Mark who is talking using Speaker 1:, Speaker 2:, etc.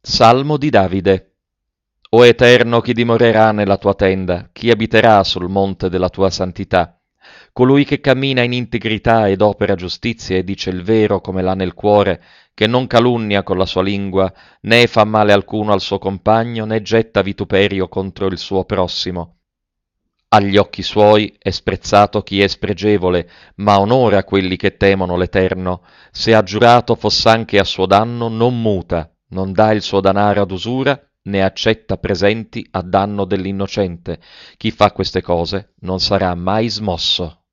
Speaker 1: Salmo di Davide. O Eterno, chi dimorerà nella tua tenda? Chi abiterà sul monte della tua santità? Colui che cammina in integrità ed opera giustizia e dice il vero come l'ha nel cuore, che non calunnia con la sua lingua, né fa male alcuno al suo compagno, né getta vituperio contro il suo prossimo. Agli occhi suoi è sprezzato chi è spregevole, ma onora quelli che temono l'Eterno. Se ha giurato foss'anche a suo danno, non muta, non dà il suo danaro ad usura, né accetta presenti a danno dell'innocente. Chi fa queste cose non sarà mai smosso.